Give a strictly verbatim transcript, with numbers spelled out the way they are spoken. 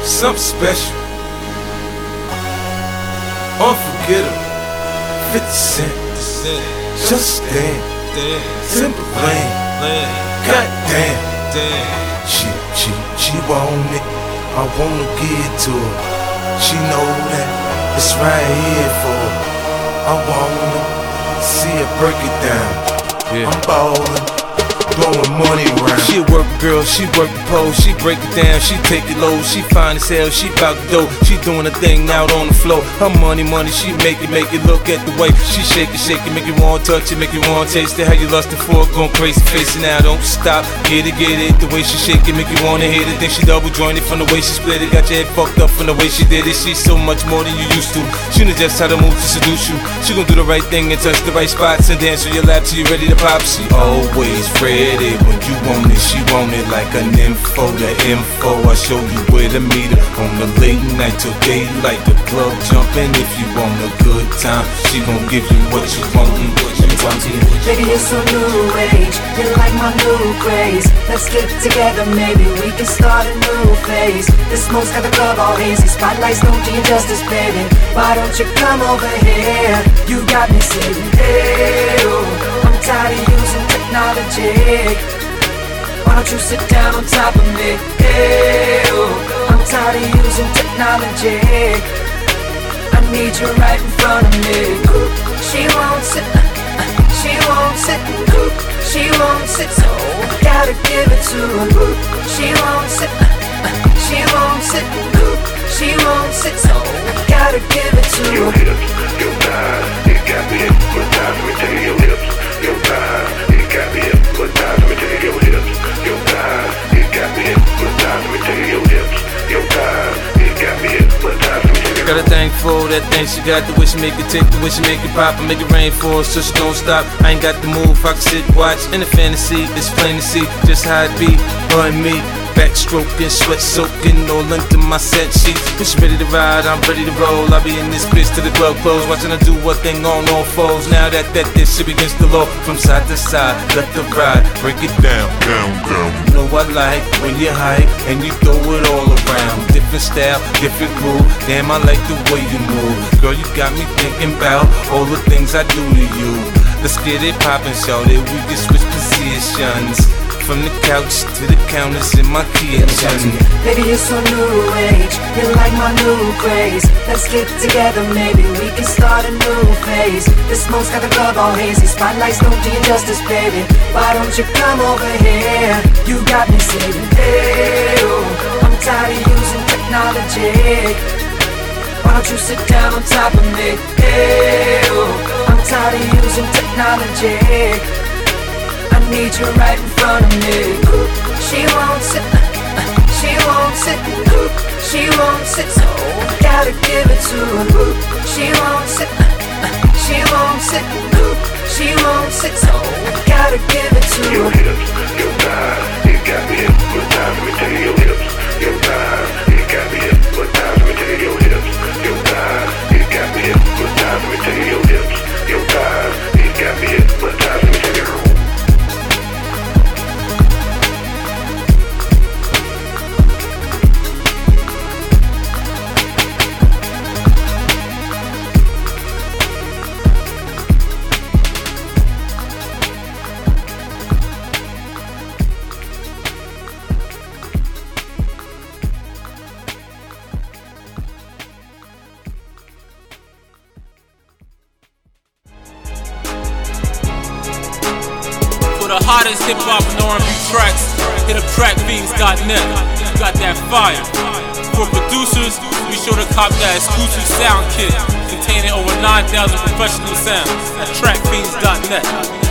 something special, unforgettable. Fifty Cent, just damn, simple lane, goddamn. She, she, she want it, I wanna give it to her. She know that it's right here for her. I wanna see her break it down. Yeah. I'm ballin', blowing money around. She a work girl, she work the pole, she break it down, she take it low, she fine as hell, she bout the dough, she doing her thing out on the floor. Her money, money, she make it, make it. Look at the way she shake it, shake it, make you want touch it, make you want taste it. How you lustin' for it, going crazy, face it now, don't stop. Get it, get it, the way she shake it, make you wanna hit it. Then she double jointed from the way she split it, got your head fucked up from the way she did it. She's so much more than you used to. She knows just how to move to seduce you. She gon' do the right thing and touch the right spots and dance on your lap till you ready to pop. She always ready when you want it, she want it like an info. The info, I show you where to meet her on the late night till daylight. The club jumping if you want a good time. She gon' give you what you want and what you want. Baby, you're so new age, you're like my new craze. Let's get together, maybe we can start a new phase. The smoke's got the club all hazy, spotlights don't do you justice, baby. Why don't you come over here? You got me saying, hey, oh, I'm tired of using technology. Why don't you sit down on top of me? Hey, oh, I'm tired of using technology. I need you right in front of me. She won't sit, she won't sit, she won't sit, so I gotta give it to her. She won't sit, she won't sit, she won't sit, so I gotta give it to her. Your hips, your thighs, it got me hypnotized. Let me tell you, your hips, your thighs, it got me hypnotized. Let me tell you, your hips, your thighs, it got me hypnotized. Let me tell you, your hips, your thighs, it got me hypnotized. Got a thing for that thing she got, the way she make it tick, the way she make it pop and make it rain for her, so she don't stop. I ain't got the move, I can sit, watch in the fantasy. It's plain to see just how it be, her and me. Backstroking, sweat soaking, all into my set sheets. When she ready to ride, I'm ready to roll. I be in this bitch till the club close, watching her do one thing on all fours. Now that that this shit begins to low, from side to side, let the ride, break it down, down, down. You know I like when you hype and you throw it all around. Different style, different groove. Damn, I like the way you move. Girl, you got me thinking about all the things I do to you. Let's get it poppin', shawty. We can switch positions. From the couch to the counters in my kitchen. Baby, you're so new age, you're like my new craze. Let's get together, maybe we can start a new phase. The smoke's got the club all hazy, spotlights don't do you justice, baby. Why don't you come over here? You got me saying, hey, oh, I'm tired of using technology. Why don't you sit down on top of me? Hey, oh, I'm tired of using technology. I need you right in front of me. She won't sit, she won't sit, she won't sit, so I gotta give it to her. She won't sit, she won't sit, she won't sit, so I gotta give it to her. Your hips, your thighs, it got me hypnotized. Let me tell you, your hips, your thighs, it got me hypnotized. Let me tell you, your hips, your thighs, it got me hypnotized. Let me tell you, your hips, your thighs, it got me hypnotized. Let me tell you. The hottest hip-hop and R and B tracks, hit up track fiends dot net. Got that fire. For producers, be sure to cop that exclusive sound kit containing over nine thousand professional sounds at track fiends dot net.